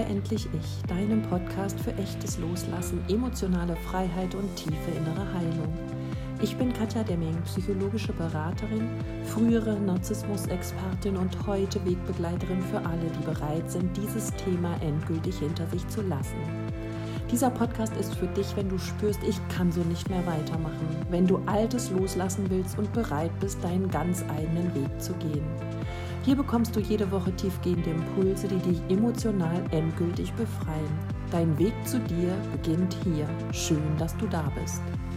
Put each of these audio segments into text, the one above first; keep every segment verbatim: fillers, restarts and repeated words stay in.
Sei endlich ich, deinem Podcast für echtes Loslassen, emotionale Freiheit und tiefe innere Heilung. Ich bin Katja Demming, psychologische Beraterin, frühere Narzissmus-Expertin und heute Wegbegleiterin für alle, die bereit sind, dieses Thema endgültig hinter sich zu lassen. Dieser Podcast ist für dich, wenn du spürst, ich kann so nicht mehr weitermachen, wenn du Altes loslassen willst und bereit bist, deinen ganz eigenen Weg zu gehen. Hier bekommst du jede Woche tiefgehende Impulse, die dich emotional endgültig befreien. Dein Weg zu dir beginnt hier. Schön, dass du da bist.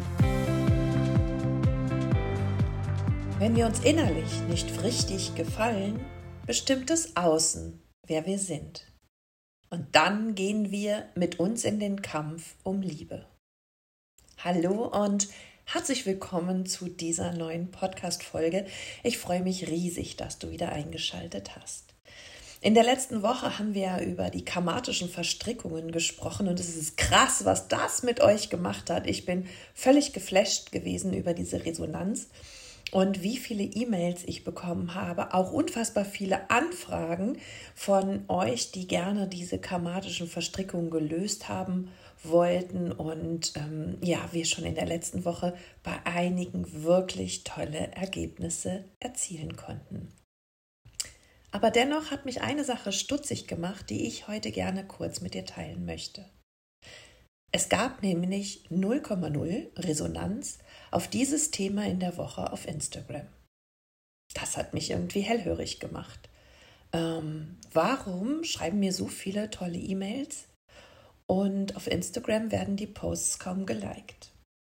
Wenn wir uns innerlich nicht richtig gefallen, bestimmt es Außen, wer wir sind. Und dann gehen wir mit uns in den Kampf um Liebe. Hallo und herzlich willkommen zu dieser neuen Podcast-Folge. Ich freue mich riesig, dass du wieder eingeschaltet hast. In der letzten Woche haben wir ja über die karmatischen Verstrickungen gesprochen und es ist krass, was das mit euch gemacht hat. Ich bin völlig geflasht gewesen über diese Resonanz und wie viele E-Mails ich bekommen habe, auch unfassbar viele Anfragen von euch, die gerne diese karmatischen Verstrickungen gelöst haben wollten und ähm, ja, wir schon in der letzten Woche bei einigen wirklich tolle Ergebnisse erzielen konnten. Aber dennoch hat mich eine Sache stutzig gemacht, die ich heute gerne kurz mit dir teilen möchte. Es gab nämlich null Komma null Resonanz auf dieses Thema in der Woche auf Instagram. Das hat mich irgendwie hellhörig gemacht. Ähm, warum schreiben mir so viele tolle E-Mails und auf Instagram werden die Posts kaum geliked?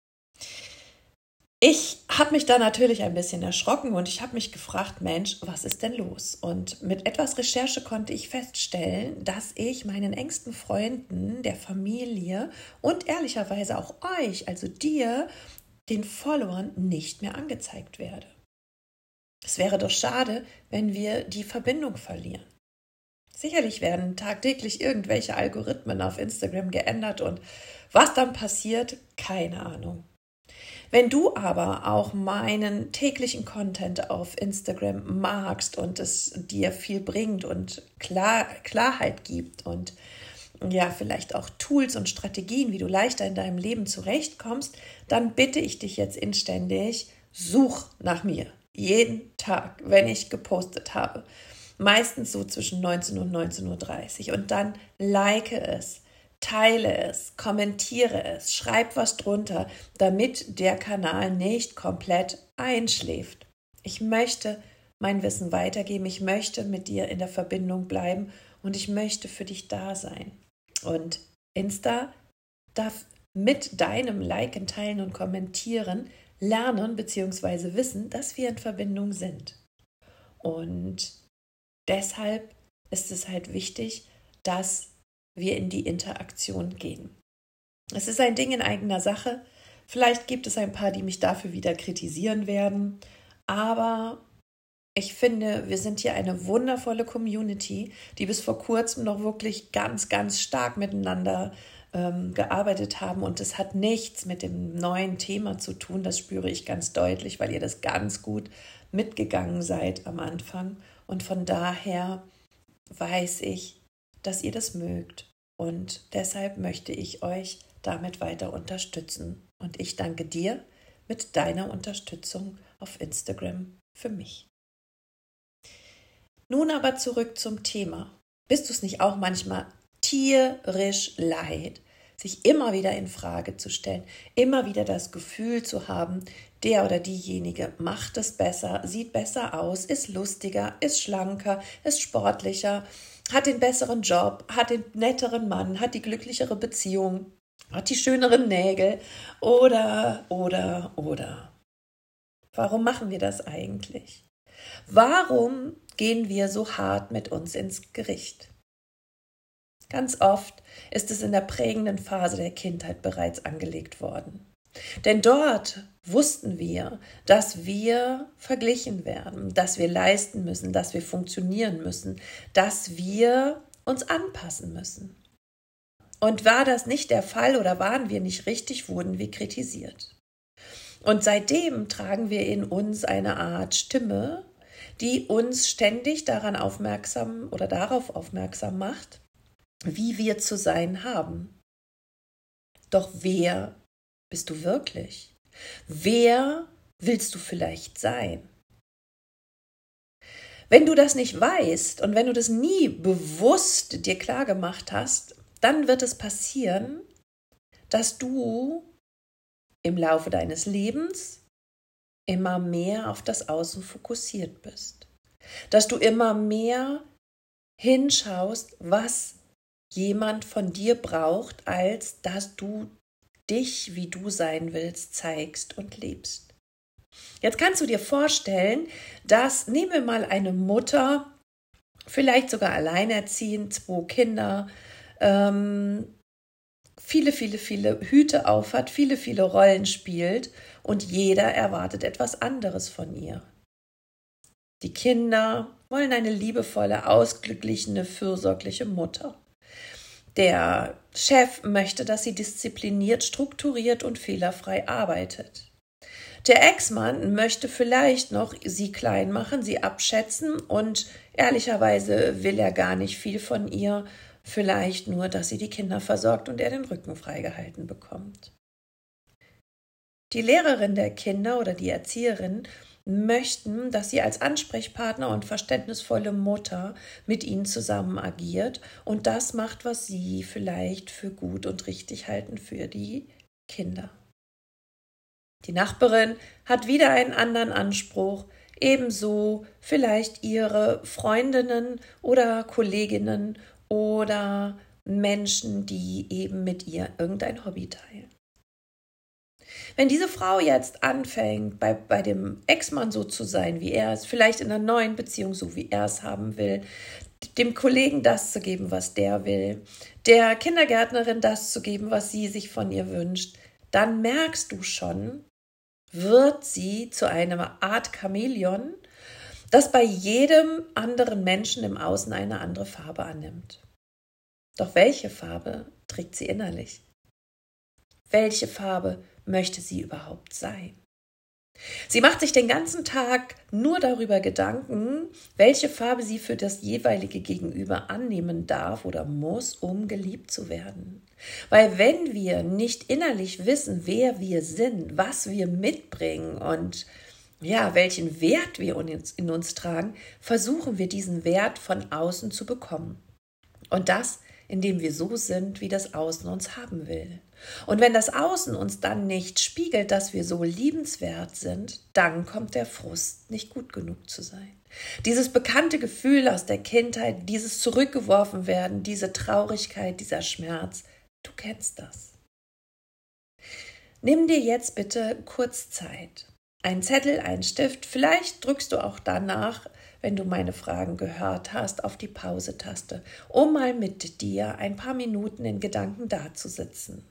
Ich habe mich da natürlich ein bisschen erschrocken und ich habe mich gefragt, Mensch, was ist denn los? Und mit etwas Recherche konnte ich feststellen, dass ich meinen engsten Freunden, der Familie und ehrlicherweise auch euch, also dir, den Followern nicht mehr angezeigt werde. Es wäre doch schade, wenn wir die Verbindung verlieren. Sicherlich werden tagtäglich irgendwelche Algorithmen auf Instagram geändert und was dann passiert, keine Ahnung. Wenn du aber auch meinen täglichen Content auf Instagram magst und es dir viel bringt und Klar, Klarheit gibt und ja, vielleicht auch Tools und Strategien, wie du leichter in deinem Leben zurechtkommst, dann bitte ich dich jetzt inständig, such nach mir. Jeden Tag, wenn ich gepostet habe. Meistens so zwischen neunzehn und neunzehn Uhr dreißig. Und dann like es, teile es, kommentiere es, schreib was drunter, damit der Kanal nicht komplett einschläft. Ich möchte mein Wissen weitergeben, ich möchte mit dir in der Verbindung bleiben und ich möchte für dich da sein. Und Insta darf mit deinem Liken, Teilen und Kommentieren lernen bzw. wissen, dass wir in Verbindung sind. Und deshalb ist es halt wichtig, dass wir in die Interaktion gehen. Es ist ein Ding in eigener Sache. Vielleicht gibt es ein paar, die mich dafür wieder kritisieren werden, aber ich finde, wir sind hier eine wundervolle Community, die bis vor kurzem noch wirklich ganz, ganz stark miteinander ähm, gearbeitet haben. Und es hat nichts mit dem neuen Thema zu tun. Das spüre ich ganz deutlich, weil ihr das ganz gut mitgegangen seid am Anfang. Und von daher weiß ich, dass ihr das mögt. Und deshalb möchte ich euch damit weiter unterstützen. Und ich danke dir mit deiner Unterstützung auf Instagram für mich. Nun aber zurück zum Thema. Bist du es nicht auch manchmal tierisch leid, sich immer wieder in Frage zu stellen, immer wieder das Gefühl zu haben, der oder diejenige macht es besser, sieht besser aus, ist lustiger, ist schlanker, ist sportlicher, hat den besseren Job, hat den netteren Mann, hat die glücklichere Beziehung, hat die schöneren Nägel oder, oder, oder. Warum machen wir das eigentlich? Warum gehen wir so hart mit uns ins Gericht? Ganz oft ist es in der prägenden Phase der Kindheit bereits angelegt worden. Denn dort wussten wir, dass wir verglichen werden, dass wir leisten müssen, dass wir funktionieren müssen, dass wir uns anpassen müssen. Und war das nicht der Fall oder waren wir nicht richtig, wurden wir kritisiert. Und seitdem tragen wir in uns eine Art Stimme, die uns ständig daran aufmerksam oder darauf aufmerksam macht, wie wir zu sein haben. Doch wer bist du wirklich? Wer willst du vielleicht sein? Wenn du das nicht weißt und wenn du das nie bewusst dir klar gemacht hast, dann wird es passieren, dass du im Laufe deines Lebens immer mehr auf das Außen fokussiert bist. Dass du immer mehr hinschaust, was jemand von dir braucht, als dass du dich, wie du sein willst, zeigst und lebst. Jetzt kannst du dir vorstellen, dass, nehmen wir mal eine Mutter, vielleicht sogar alleinerziehend, zwei Kinder, ähm, viele, viele, viele Hüte aufhat, viele, viele Rollen spielt und jeder erwartet etwas anderes von ihr. Die Kinder wollen eine liebevolle, ausgeglichene, fürsorgliche Mutter. Der Chef möchte, dass sie diszipliniert, strukturiert und fehlerfrei arbeitet. Der Ex-Mann möchte vielleicht noch sie klein machen, sie abschätzen und ehrlicherweise will er gar nicht viel von ihr, vielleicht nur, dass sie die Kinder versorgt und er den Rücken freigehalten bekommt. Die Lehrerin der Kinder oder die Erzieherin möchten, dass sie als Ansprechpartner und verständnisvolle Mutter mit ihnen zusammen agiert und das macht, was sie vielleicht für gut und richtig halten für die Kinder. Die Nachbarin hat wieder einen anderen Anspruch, ebenso vielleicht ihre Freundinnen oder Kolleginnen oder Menschen, die eben mit ihr irgendein Hobby teilen. Wenn diese Frau jetzt anfängt, bei, bei dem Ex-Mann so zu sein, wie er es, vielleicht in einer neuen Beziehung, so wie er es haben will, dem Kollegen das zu geben, was der will, der Kindergärtnerin das zu geben, was sie sich von ihr wünscht, dann merkst du schon, wird sie zu einer Art Chamäleon, das bei jedem anderen Menschen im Außen eine andere Farbe annimmt. Doch welche Farbe trägt sie innerlich? Welche Farbe möchte sie überhaupt sein? Sie macht sich den ganzen Tag nur darüber Gedanken, welche Farbe sie für das jeweilige Gegenüber annehmen darf oder muss, um geliebt zu werden. Weil wenn wir nicht innerlich wissen, wer wir sind, was wir mitbringen und ja, welchen Wert wir in uns tragen, versuchen wir diesen Wert von außen zu bekommen. Und das, indem wir so sind, wie das Außen uns haben will. Und wenn das Außen uns dann nicht spiegelt, dass wir so liebenswert sind, dann kommt der Frust, nicht gut genug zu sein. Dieses bekannte Gefühl aus der Kindheit, dieses zurückgeworfen werden, diese Traurigkeit, dieser Schmerz, du kennst das. Nimm dir jetzt bitte kurz Zeit. Ein Zettel, ein Stift, vielleicht drückst du auch danach, wenn du meine Fragen gehört hast, auf die Pause-Taste, um mal mit dir ein paar Minuten in Gedanken dazusitzen.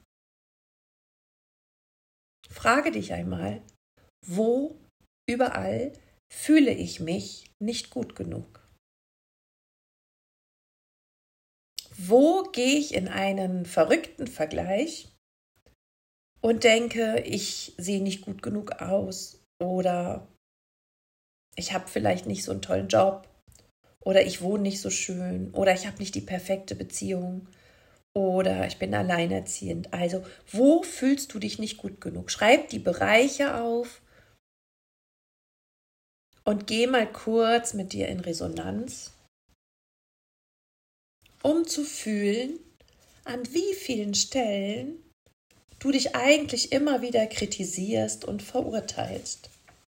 Frage dich einmal, wo überall fühle ich mich nicht gut genug? Wo gehe ich in einen verrückten Vergleich und denke, ich sehe nicht gut genug aus oder ich habe vielleicht nicht so einen tollen Job oder ich wohne nicht so schön oder ich habe nicht die perfekte Beziehung oder ich bin alleinerziehend. Also, wo fühlst du dich nicht gut genug? Schreib die Bereiche auf und geh mal kurz mit dir in Resonanz, um zu fühlen, an wie vielen Stellen du dich eigentlich immer wieder kritisierst und verurteilst.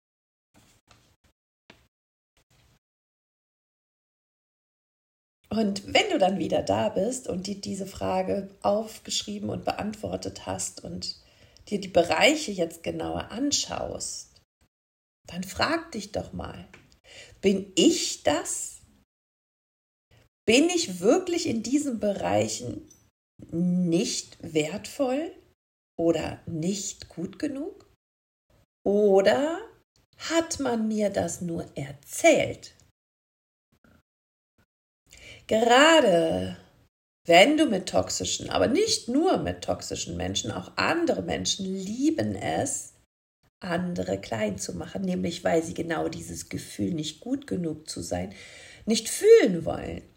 Und wenn du dann wieder da bist und dir diese Frage aufgeschrieben und beantwortet hast und dir die Bereiche jetzt genauer anschaust, dann frag dich doch mal, bin ich das? Bin ich wirklich in diesen Bereichen nicht wertvoll oder nicht gut genug? Oder hat man mir das nur erzählt? Gerade wenn du mit toxischen, aber nicht nur mit toxischen Menschen, auch andere Menschen lieben es, andere klein zu machen, nämlich weil sie genau dieses Gefühl, nicht gut genug zu sein, nicht fühlen wollen.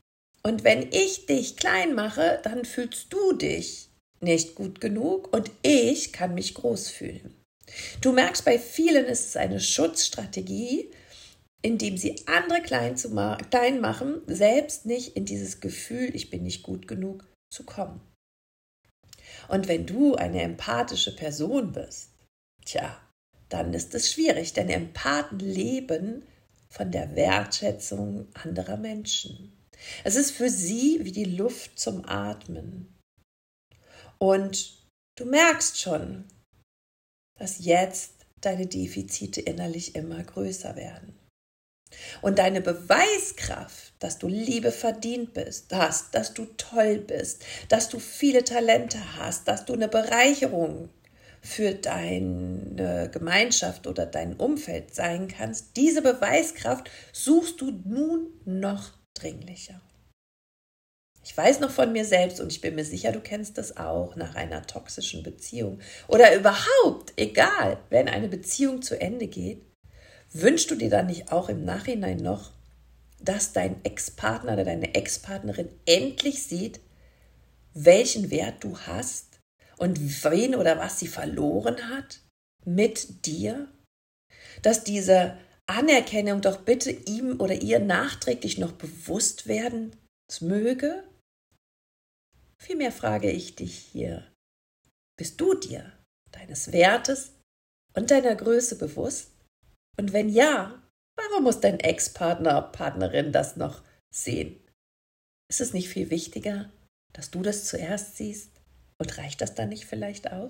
Und wenn ich dich klein mache, dann fühlst du dich nicht gut genug und ich kann mich groß fühlen. Du merkst, bei vielen ist es eine Schutzstrategie, indem sie andere klein, zu ma- klein machen, selbst nicht in dieses Gefühl, ich bin nicht gut genug, zu kommen. Und wenn du eine empathische Person bist, tja, dann ist es schwierig, denn Empathen leben von der Wertschätzung anderer Menschen. Es ist für sie wie die Luft zum Atmen. Und du merkst schon, dass jetzt deine Defizite innerlich immer größer werden. Und deine Beweiskraft, dass du Liebe verdient bist, hast, dass du toll bist, dass du viele Talente hast, dass du eine Bereicherung für deine Gemeinschaft oder dein Umfeld sein kannst, diese Beweiskraft suchst du nun noch dringlicher. Ich weiß noch von mir selbst und ich bin mir sicher, du kennst das auch nach einer toxischen Beziehung oder überhaupt, egal, wenn eine Beziehung zu Ende geht, wünschst du dir dann nicht auch im Nachhinein noch, dass dein Ex-Partner oder deine Ex-Partnerin endlich sieht, welchen Wert du hast und wen oder was sie verloren hat mit dir? Dass diese Anerkennung doch bitte ihm oder ihr nachträglich noch bewusst werden möge? Vielmehr frage ich dich hier, bist du dir deines Wertes und deiner Größe bewusst? Und wenn ja, warum muss dein Ex-Partner, Partnerin das noch sehen? Ist es nicht viel wichtiger, dass du das zuerst siehst? Und reicht das dann nicht vielleicht auch?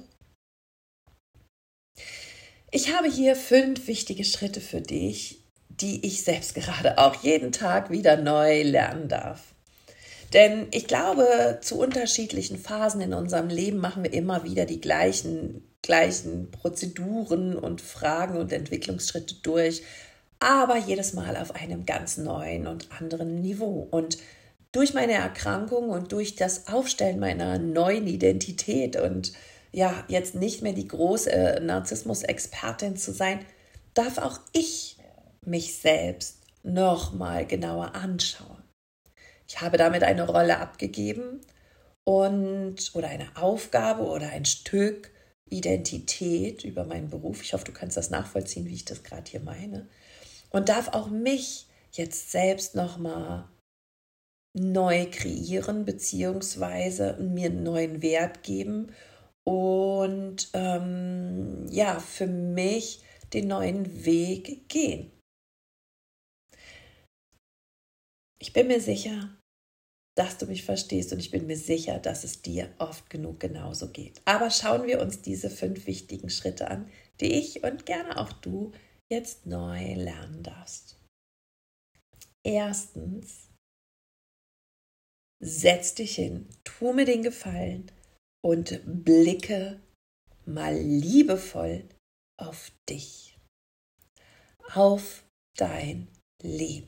Ich habe hier fünf wichtige Schritte für dich, die ich selbst gerade auch jeden Tag wieder neu lernen darf. Denn ich glaube, zu unterschiedlichen Phasen in unserem Leben machen wir immer wieder die gleichen, gleichen Prozeduren und Fragen und Entwicklungsschritte durch, aber jedes Mal auf einem ganz neuen und anderen Niveau. Und durch meine Erkrankung und durch das Aufstellen meiner neuen Identität und ja, jetzt nicht mehr die große Narzissmus-Expertin zu sein, darf auch ich mich selbst nochmal genauer anschauen. Ich habe damit eine Rolle abgegeben und oder eine Aufgabe oder ein Stück Identität über meinen Beruf. Ich hoffe, du kannst das nachvollziehen, wie ich das gerade hier meine. Und darf auch mich jetzt selbst nochmal neu kreieren, beziehungsweise mir einen neuen Wert geben und ähm, ja, für mich den neuen Weg gehen. Ich bin mir sicher, dass du mich verstehst und ich bin mir sicher, dass es dir oft genug genauso geht. Aber schauen wir uns diese fünf wichtigen Schritte an, die ich und gerne auch du jetzt neu lernen darfst. Erstens, setz dich hin, tu mir den Gefallen und blicke mal liebevoll auf dich, auf dein Leben.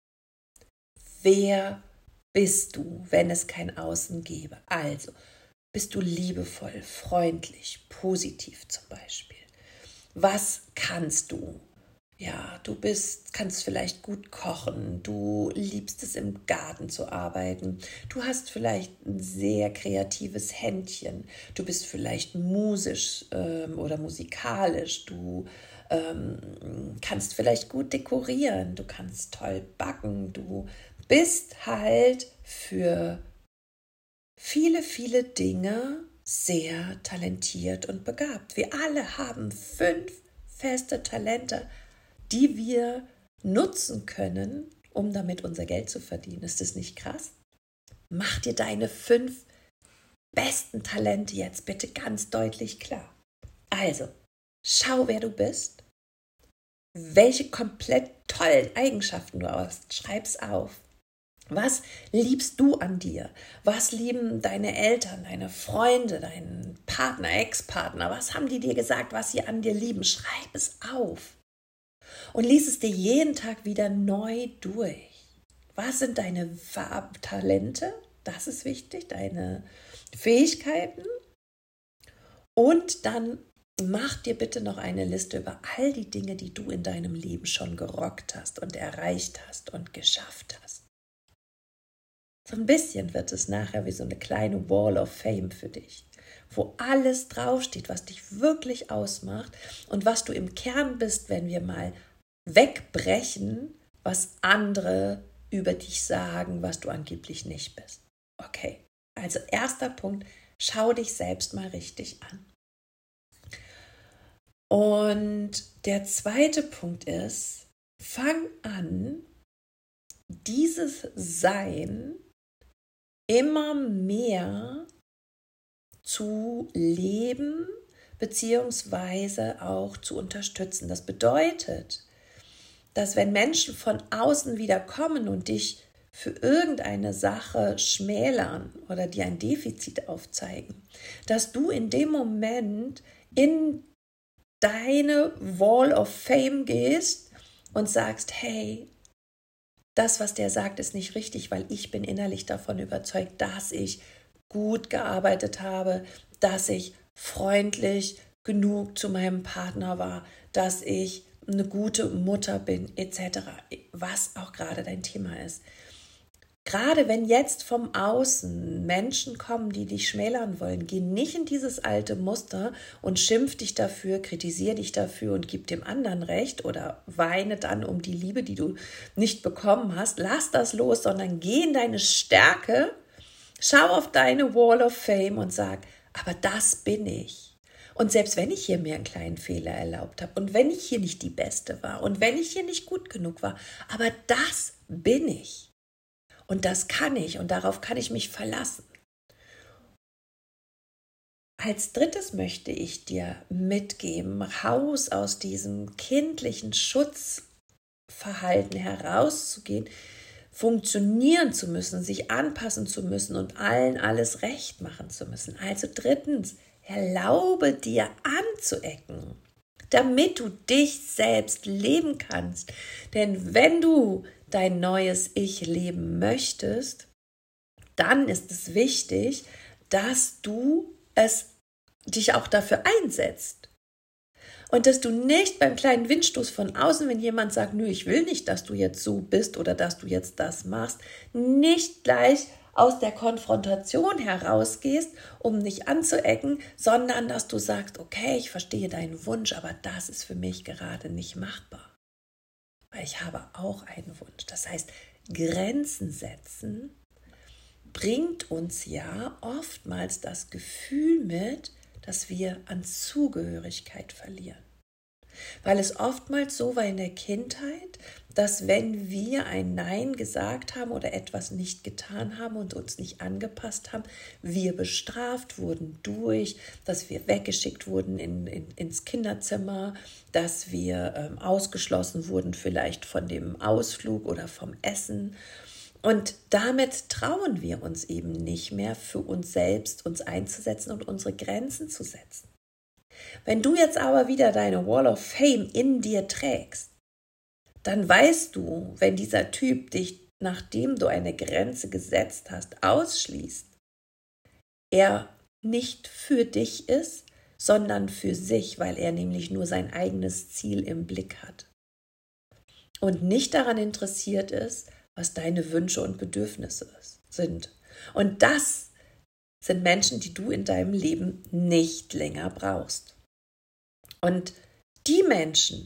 Wer bist du, wenn es kein Außen gäbe? Also, bist du liebevoll, freundlich, positiv zum Beispiel? Was kannst du? Ja, du bist, kannst vielleicht gut kochen, du liebst es im Garten zu arbeiten, du hast vielleicht ein sehr kreatives Händchen, du bist vielleicht musisch ähm, oder musikalisch, du ähm, kannst vielleicht gut dekorieren, du kannst toll backen, du bist halt für viele, viele Dinge sehr talentiert und begabt. Wir alle haben fünf feste Talente, die wir nutzen können, um damit unser Geld zu verdienen. Ist das nicht krass? Mach dir deine fünf besten Talente jetzt bitte ganz deutlich klar. Also, schau, wer du bist, welche komplett tollen Eigenschaften du hast, schreib's auf. Was liebst du an dir? Was lieben deine Eltern, deine Freunde, dein Partner, Ex-Partner? Was haben die dir gesagt, was sie an dir lieben? Schreib es auf. Und lies es dir jeden Tag wieder neu durch. Was sind deine Talente? Das ist wichtig, deine Fähigkeiten. Und dann mach dir bitte noch eine Liste über all die Dinge, die du in deinem Leben schon gerockt hast und erreicht hast und geschafft hast. So ein bisschen wird es nachher wie so eine kleine Wall of Fame für dich, wo alles draufsteht, was dich wirklich ausmacht und was du im Kern bist, wenn wir mal wegbrechen, was andere über dich sagen, was du angeblich nicht bist. Okay, also erster Punkt, schau dich selbst mal richtig an. Und der zweite Punkt ist, fang an, dieses Sein immer mehr zu leben, beziehungsweise auch zu unterstützen. Das bedeutet, dass wenn Menschen von außen wieder kommen und dich für irgendeine Sache schmälern oder dir ein Defizit aufzeigen, dass du in dem Moment in deine Wall of Fame gehst und sagst, hey, das, was der sagt, ist nicht richtig, weil ich bin innerlich davon überzeugt, dass ich gut gearbeitet habe, dass ich freundlich genug zu meinem Partner war, dass ich eine gute Mutter bin, et cetera, was auch gerade dein Thema ist. Gerade wenn jetzt vom Außen Menschen kommen, die dich schmälern wollen, geh nicht in dieses alte Muster und schimpf dich dafür, kritisiere dich dafür und gib dem anderen recht oder weine dann um die Liebe, die du nicht bekommen hast. Lass das los, sondern geh in deine Stärke, schau auf deine Wall of Fame und sag, aber das bin ich. Und selbst wenn ich hier mir einen kleinen Fehler erlaubt habe und wenn ich hier nicht die Beste war und wenn ich hier nicht gut genug war, aber das bin ich. Und das kann ich und darauf kann ich mich verlassen. Als drittes möchte ich dir mitgeben, raus aus diesem kindlichen Schutzverhalten herauszugehen, funktionieren zu müssen, sich anpassen zu müssen und allen alles recht machen zu müssen. Also drittens, erlaube dir anzuecken, damit du dich selbst leben kannst. Denn wenn du dein neues Ich leben möchtest, dann ist es wichtig, dass du es dich auch dafür einsetzt. Und dass du nicht beim kleinen Windstoß von außen, wenn jemand sagt, nö, ich will nicht, dass du jetzt so bist oder dass du jetzt das machst, nicht gleich aus der Konfrontation herausgehst, um nicht anzuecken, sondern dass du sagst, okay, ich verstehe deinen Wunsch, aber das ist für mich gerade nicht machbar. Weil ich habe auch einen Wunsch. Das heißt, Grenzen setzen bringt uns ja oftmals das Gefühl mit, dass wir an Zugehörigkeit verlieren. Weil es oftmals so war in der Kindheit, dass wenn wir ein Nein gesagt haben oder etwas nicht getan haben und uns nicht angepasst haben, wir bestraft wurden durch, dass wir weggeschickt wurden in, in, ins Kinderzimmer, dass wir ähm, ausgeschlossen wurden vielleicht von dem Ausflug oder vom Essen. Und damit trauen wir uns eben nicht mehr, für uns selbst uns einzusetzen und unsere Grenzen zu setzen. Wenn du jetzt aber wieder deine Wall of Fame in dir trägst, dann weißt du, wenn dieser Typ dich, nachdem du eine Grenze gesetzt hast, ausschließt, er nicht für dich ist, sondern für sich, weil er nämlich nur sein eigenes Ziel im Blick hat und nicht daran interessiert ist, was deine Wünsche und Bedürfnisse sind. Und das sind Menschen, die du in deinem Leben nicht länger brauchst. Und die Menschen,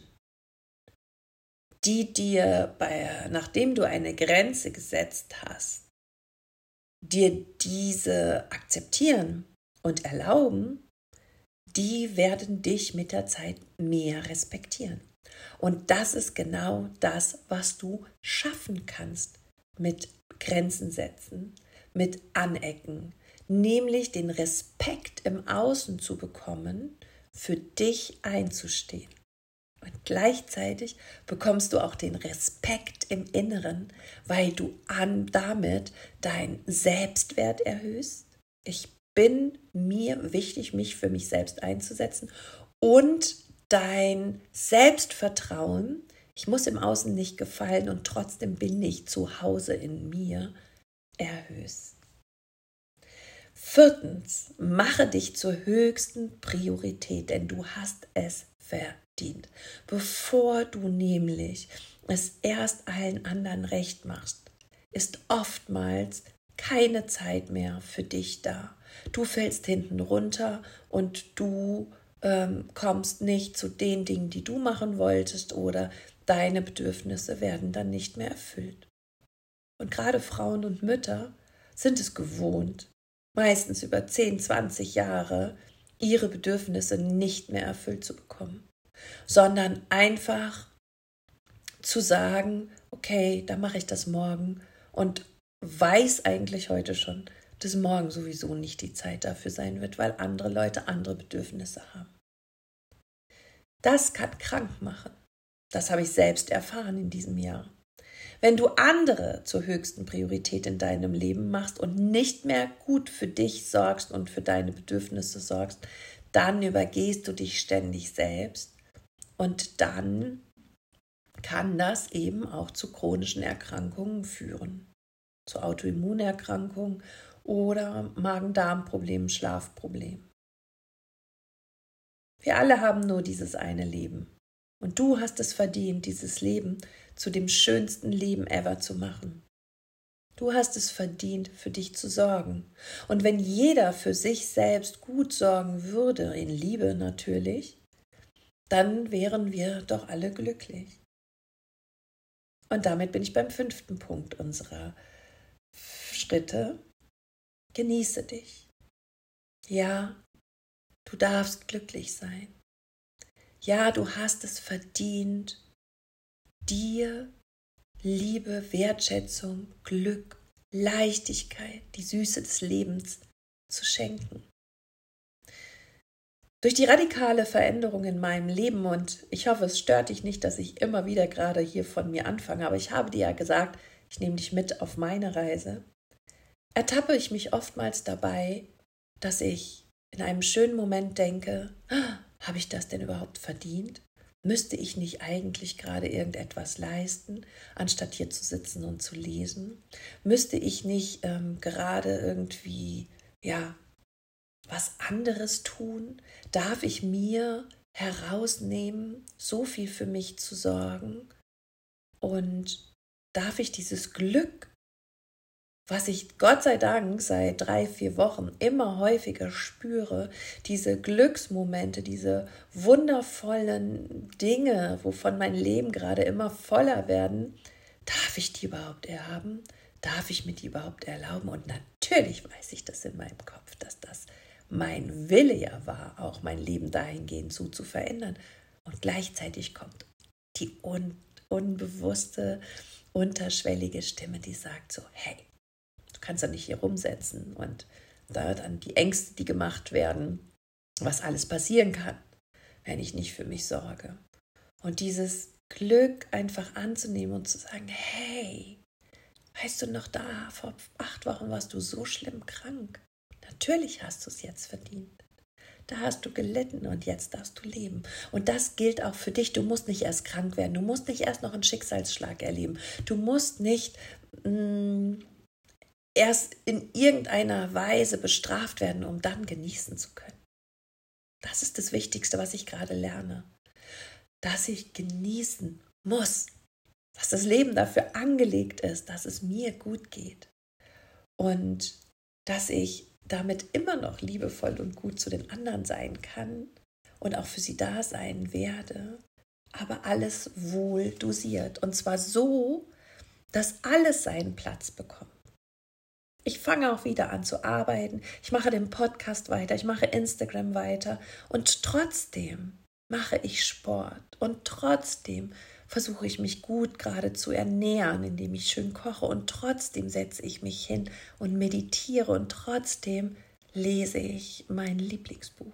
die dir, bei, nachdem du eine Grenze gesetzt hast, dir diese akzeptieren und erlauben, die werden dich mit der Zeit mehr respektieren. Und das ist genau das, was du schaffen kannst mit Grenzen setzen, mit Anecken, nämlich den Respekt im Außen zu bekommen, für dich einzustehen. Und gleichzeitig bekommst du auch den Respekt im Inneren, weil du an, damit deinen Selbstwert erhöhst. Ich bin mir wichtig, mich für mich selbst einzusetzen und dein Selbstvertrauen, ich muss im Außen nicht gefallen und trotzdem bin ich zu Hause in mir, erhöhst. Viertens, mache dich zur höchsten Priorität, denn du hast es verdient. Bevor du nämlich es erst allen anderen recht machst, ist oftmals keine Zeit mehr für dich da. Du fällst hinten runter und du ähm, kommst nicht zu den Dingen, die du machen wolltest, oder deine Bedürfnisse werden dann nicht mehr erfüllt. Und gerade Frauen und Mütter sind es gewohnt, meistens über zehn, zwanzig Jahre ihre Bedürfnisse nicht mehr erfüllt zu bekommen, sondern einfach zu sagen, okay, dann mache ich das morgen, und weiß eigentlich heute schon, dass morgen sowieso nicht die Zeit dafür sein wird, weil andere Leute andere Bedürfnisse haben. Das kann krank machen. Das habe ich selbst erfahren in diesem Jahr. Wenn du andere zur höchsten Priorität in deinem Leben machst und nicht mehr gut für dich sorgst und für deine Bedürfnisse sorgst, dann übergehst du dich ständig selbst, und dann kann das eben auch zu chronischen Erkrankungen führen, zu Autoimmunerkrankungen oder Magen-Darm-Problemen, Schlafproblemen. Wir alle haben nur dieses eine Leben. Und du hast es verdient, dieses Leben zu dem schönsten Leben ever zu machen. Du hast es verdient, für dich zu sorgen. Und wenn jeder für sich selbst gut sorgen würde, in Liebe natürlich, dann wären wir doch alle glücklich. Und damit bin ich beim fünften Punkt unserer Schritte. Genieße dich. Ja, du darfst glücklich sein. Ja, du hast es verdient, dir Liebe, Wertschätzung, Glück, Leichtigkeit, die Süße des Lebens zu schenken. Durch die radikale Veränderung in meinem Leben, und ich hoffe, es stört dich nicht, dass ich immer wieder gerade hier von mir anfange, aber ich habe dir ja gesagt, ich nehme dich mit auf meine Reise, ertappe ich mich oftmals dabei, dass ich in einem schönen Moment denke, ah, habe ich das denn überhaupt verdient? Müsste ich nicht eigentlich gerade irgendetwas leisten, anstatt hier zu sitzen und zu lesen? Müsste ich nicht ähm, gerade irgendwie, ja, was anderes tun? Darf ich mir herausnehmen, so viel für mich zu sorgen? Und darf ich dieses Glück, was ich Gott sei Dank seit drei, vier Wochen immer häufiger spüre, diese Glücksmomente, diese wundervollen Dinge, wovon mein Leben gerade immer voller werden, darf ich die überhaupt erhaben? Darf ich mir die überhaupt erlauben? Und natürlich weiß ich das in meinem Kopf, dass das mein Wille ja war, auch mein Leben dahingehend so zu verändern. Und gleichzeitig kommt die un- unbewusste, unterschwellige Stimme, die sagt so, hey, du kannst doch nicht hier rumsetzen, und da dann die Ängste, die gemacht werden, was alles passieren kann, wenn ich nicht für mich sorge. Und dieses Glück einfach anzunehmen und zu sagen, hey, weißt du noch, da vor acht Wochen warst du so schlimm krank. Natürlich hast du es jetzt verdient. Da hast du gelitten und jetzt darfst du leben. Und das gilt auch für dich. Du musst nicht erst krank werden. Du musst nicht erst noch einen Schicksalsschlag erleben. Du musst nicht mh, erst in irgendeiner Weise bestraft werden, um dann genießen zu können. Das ist das Wichtigste, was ich gerade lerne. Dass ich genießen muss. Dass das Leben dafür angelegt ist, dass es mir gut geht. Und dass ich damit immer noch liebevoll und gut zu den anderen sein kann und auch für sie da sein werde, aber alles wohl dosiert. Und zwar so, dass alles seinen Platz bekommt. Ich fange auch wieder an zu arbeiten, ich mache den Podcast weiter, ich mache Instagram weiter, und trotzdem mache ich Sport, und trotzdem versuche ich mich gut gerade zu ernähren, indem ich schön koche, und trotzdem setze ich mich hin und meditiere, und trotzdem lese ich mein Lieblingsbuch.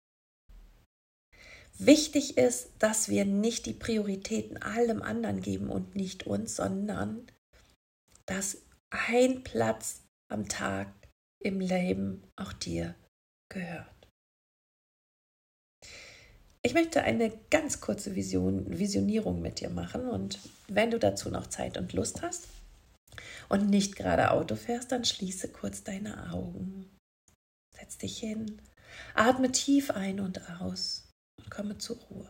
Wichtig ist, dass wir nicht die Prioritäten allem anderen geben und nicht uns, sondern dass ein Platz am Tag im Leben auch dir gehört. Ich möchte eine ganz kurze Vision, Visionierung mit dir machen, und wenn du dazu noch Zeit und Lust hast und nicht gerade Auto fährst, dann schließe kurz deine Augen. Setz dich hin, atme tief ein und aus und komme zur Ruhe.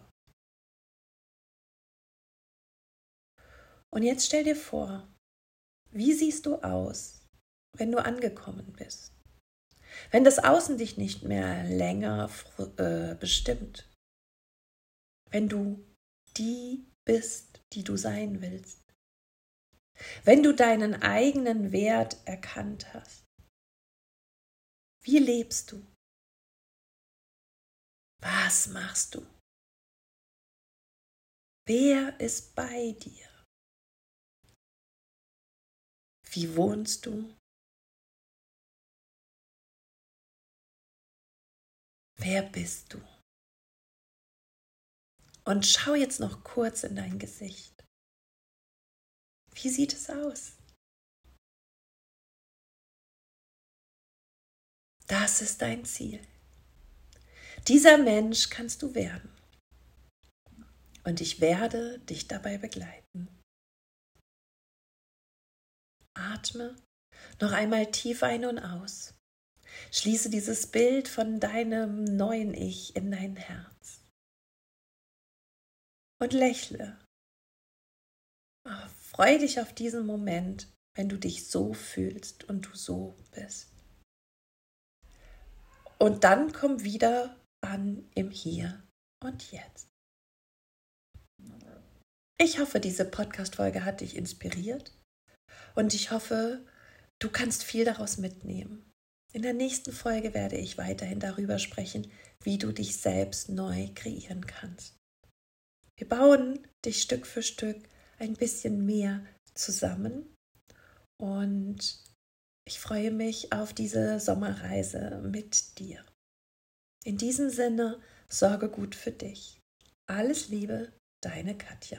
Und jetzt stell dir vor, wie siehst du aus, wenn du angekommen bist. Wenn das Außen dich nicht mehr länger äh, bestimmt. Wenn du die bist, die du sein willst. Wenn du deinen eigenen Wert erkannt hast. Wie lebst du? Was machst du? Wer ist bei dir? Wie wohnst du? Wer bist du? Und schau jetzt noch kurz in dein Gesicht. Wie sieht es aus? Das ist dein Ziel. Dieser Mensch kannst du werden. Und ich werde dich dabei begleiten. Atme noch einmal tief ein und aus. Schließe dieses Bild von deinem neuen Ich in dein Herz. Und lächle. Oh, freu dich auf diesen Moment, wenn du dich so fühlst und du so bist. Und dann komm wieder an im Hier und Jetzt. Ich hoffe, diese Podcast-Folge hat dich inspiriert und ich hoffe, du kannst viel daraus mitnehmen. In der nächsten Folge werde ich weiterhin darüber sprechen, wie du dich selbst neu kreieren kannst. Wir bauen dich Stück für Stück ein bisschen mehr zusammen und ich freue mich auf diese Sommerreise mit dir. In diesem Sinne, sorge gut für dich. Alles Liebe, deine Katja.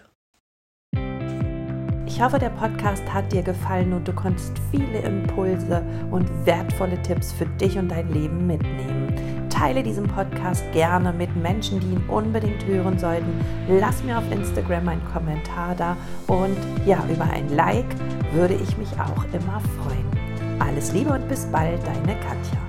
Ich hoffe, der Podcast hat dir gefallen und du konntest viele Impulse und wertvolle Tipps für dich und dein Leben mitnehmen. Teile diesen Podcast gerne mit Menschen, die ihn unbedingt hören sollten. Lass mir auf Instagram einen Kommentar da und ja, über ein Like würde ich mich auch immer freuen. Alles Liebe und bis bald, deine Katja.